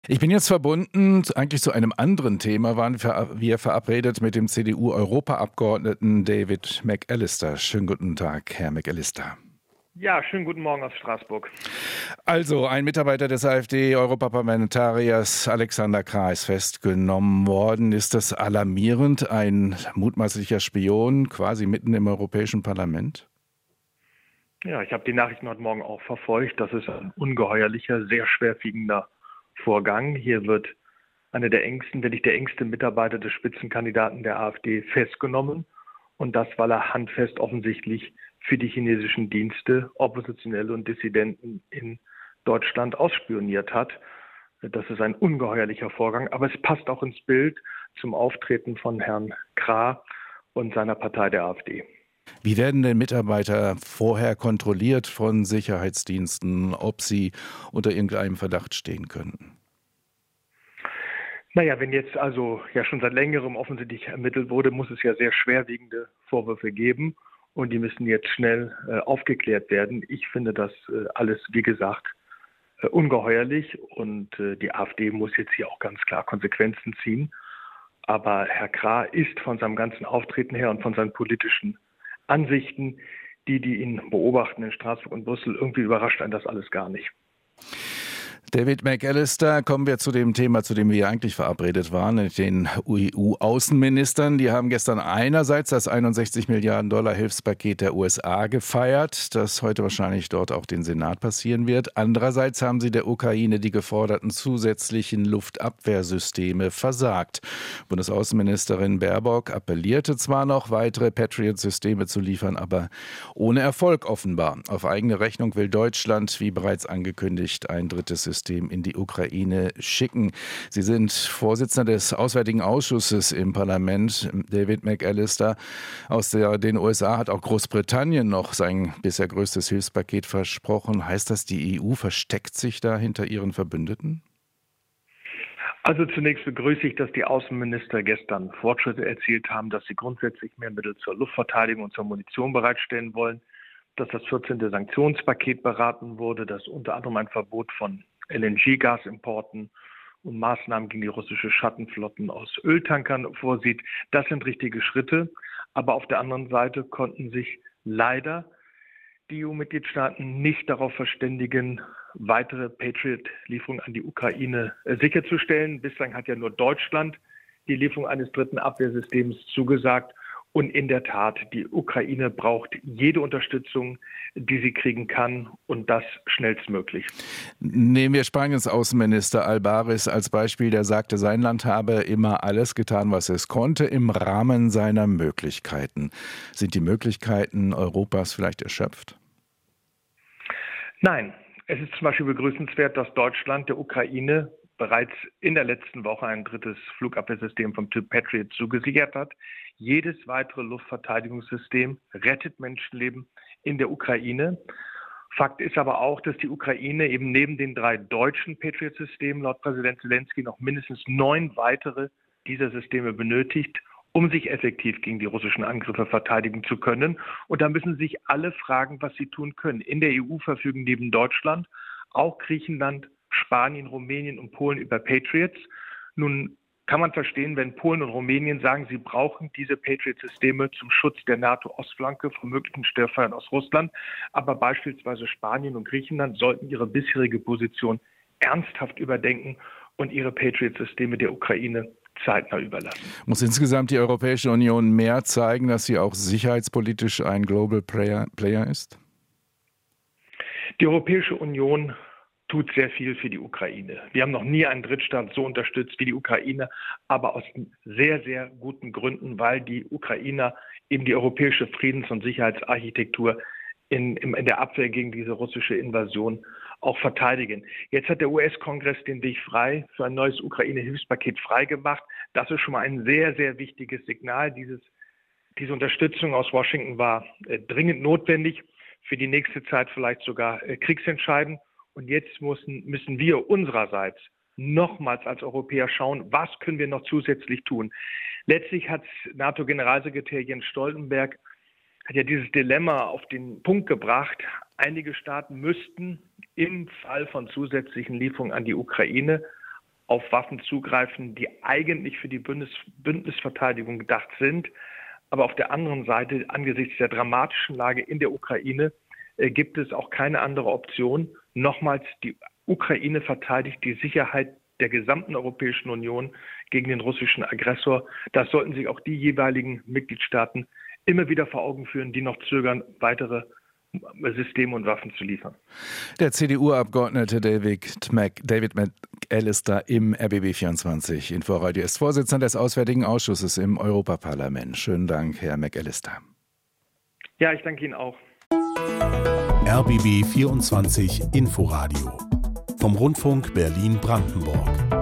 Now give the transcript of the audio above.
Ich bin jetzt verbunden, eigentlich zu einem anderen Thema, waren wir verabredet mit dem CDU-Europaabgeordneten David McAllister. Schönen guten Tag, Herr McAllister. Ja, schönen guten Morgen aus Straßburg. Also, ein Mitarbeiter des AfD-Europaparlamentariers Alexander Krah ist festgenommen worden. Ist das alarmierend? Ein mutmaßlicher Spion quasi mitten im Europäischen Parlament? Ja, ich habe die Nachrichten heute Morgen auch verfolgt. Das ist ein ungeheuerlicher, sehr schwerwiegender Vorgang. Hier wird einer der engsten, wenn nicht der engste Mitarbeiter des Spitzenkandidaten der AfD festgenommen. Und das, weil er handfest offensichtlich für die chinesischen Dienste Oppositionelle und Dissidenten in Deutschland ausspioniert hat. Das ist ein ungeheuerlicher Vorgang, aber es passt auch ins Bild zum Auftreten von Herrn Krah und seiner Partei der AfD. Wie werden denn Mitarbeiter vorher kontrolliert von Sicherheitsdiensten, ob sie unter irgendeinem Verdacht stehen könnten? Naja, wenn jetzt also ja schon seit längerem offensichtlich ermittelt wurde, muss es ja sehr schwerwiegende Vorwürfe geben und die müssen jetzt schnell aufgeklärt werden. Ich finde das alles, wie gesagt, ungeheuerlich und die AfD muss jetzt hier auch ganz klar Konsequenzen ziehen. Aber Herr Krah ist von seinem ganzen Auftreten her und von seinen politischen Ansichten, die ihn beobachten in Straßburg und Brüssel, irgendwie überrascht einen das alles gar nicht. David McAllister, kommen wir zu dem Thema, zu dem wir eigentlich verabredet waren, mit den EU-Außenministern. Die haben gestern einerseits das 61 Milliarden Dollar Hilfspaket der USA gefeiert, das heute wahrscheinlich dort auch den Senat passieren wird. Andererseits haben sie der Ukraine die geforderten zusätzlichen Luftabwehrsysteme versagt. Bundesaußenministerin Baerbock appellierte zwar noch, weitere Patriot-Systeme zu liefern, aber ohne Erfolg offenbar. Auf eigene Rechnung will Deutschland, wie bereits angekündigt, ein drittes System in die Ukraine schicken. Sie sind Vorsitzender des Auswärtigen Ausschusses im Parlament, David McAllister. Aus den USA hat auch Großbritannien noch sein bisher größtes Hilfspaket versprochen. Heißt das, die EU versteckt sich da hinter ihren Verbündeten? Also zunächst begrüße ich, dass die Außenminister gestern Fortschritte erzielt haben, dass sie grundsätzlich mehr Mittel zur Luftverteidigung und zur Munition bereitstellen wollen, dass das 14. Sanktionspaket beraten wurde, dass unter anderem ein Verbot von LNG-Gasimporten und Maßnahmen gegen die russische Schattenflotten aus Öltankern vorsieht. Das sind richtige Schritte. Aber auf der anderen Seite konnten sich leider die EU-Mitgliedstaaten nicht darauf verständigen, weitere Patriot-Lieferungen an die Ukraine sicherzustellen. Bislang hat ja nur Deutschland die Lieferung eines dritten Abwehrsystems zugesagt. Und in der Tat, die Ukraine braucht jede Unterstützung, die sie kriegen kann, und das schnellstmöglich. Nehmen wir Spaniens Außenminister Albares als Beispiel, der sagte, sein Land habe immer alles getan, was es konnte, im Rahmen seiner Möglichkeiten. Sind die Möglichkeiten Europas vielleicht erschöpft? Nein, es ist zum Beispiel begrüßenswert, dass Deutschland der Ukraine bereits in der letzten Woche ein drittes Flugabwehrsystem vom Typ Patriot zugesichert hat. Jedes weitere Luftverteidigungssystem rettet Menschenleben in der Ukraine. Fakt ist aber auch, dass die Ukraine eben neben den 3 deutschen Patriot-Systemen laut Präsident Zelensky noch mindestens 9 weitere dieser Systeme benötigt, um sich effektiv gegen die russischen Angriffe verteidigen zu können. Und da müssen sich alle fragen, was sie tun können. In der EU verfügen neben Deutschland auch Griechenland, Spanien, Rumänien und Polen über Patriots. Nun kann man verstehen, wenn Polen und Rumänien sagen, sie brauchen diese Patriot-Systeme zum Schutz der NATO-Ostflanke vor möglichen Störfeuern aus Russland. Aber beispielsweise Spanien und Griechenland sollten ihre bisherige Position ernsthaft überdenken und ihre Patriot-Systeme der Ukraine zeitnah überlassen. Muss insgesamt die Europäische Union mehr zeigen, dass sie auch sicherheitspolitisch ein Global Player ist? Die Europäische Union tut sehr viel für die Ukraine. Wir haben noch nie einen Drittstaat so unterstützt wie die Ukraine, aber aus sehr, sehr guten Gründen, weil die Ukrainer eben die europäische Friedens- und Sicherheitsarchitektur in der Abwehr gegen diese russische Invasion auch verteidigen. Jetzt hat der US-Kongress den Weg frei für ein neues Ukraine-Hilfspaket freigemacht. Das ist schon mal ein sehr, sehr wichtiges Signal. Diese Unterstützung aus Washington war dringend notwendig, für die nächste Zeit vielleicht sogar kriegsentscheidend. Und jetzt müssen wir unsererseits nochmals als Europäer schauen, was können wir noch zusätzlich tun. Letztlich hat NATO-Generalsekretär Jens Stoltenberg hat ja dieses Dilemma auf den Punkt gebracht. Einige Staaten müssten im Fall von zusätzlichen Lieferungen an die Ukraine auf Waffen zugreifen, die eigentlich für die Bündnisverteidigung gedacht sind. Aber auf der anderen Seite, angesichts der dramatischen Lage in der Ukraine, gibt es auch keine andere Option. Nochmals, die Ukraine verteidigt die Sicherheit der gesamten Europäischen Union gegen den russischen Aggressor. Das sollten sich auch die jeweiligen Mitgliedstaaten immer wieder vor Augen führen, die noch zögern, weitere Systeme und Waffen zu liefern. Der CDU-Abgeordnete David McAllister im RBB24 Inforadio ist Vorsitzender des Auswärtigen Ausschusses im Europaparlament. Schönen Dank, Herr McAllister. Ja, ich danke Ihnen auch. RBB24 Inforadio vom Rundfunk Berlin-Brandenburg.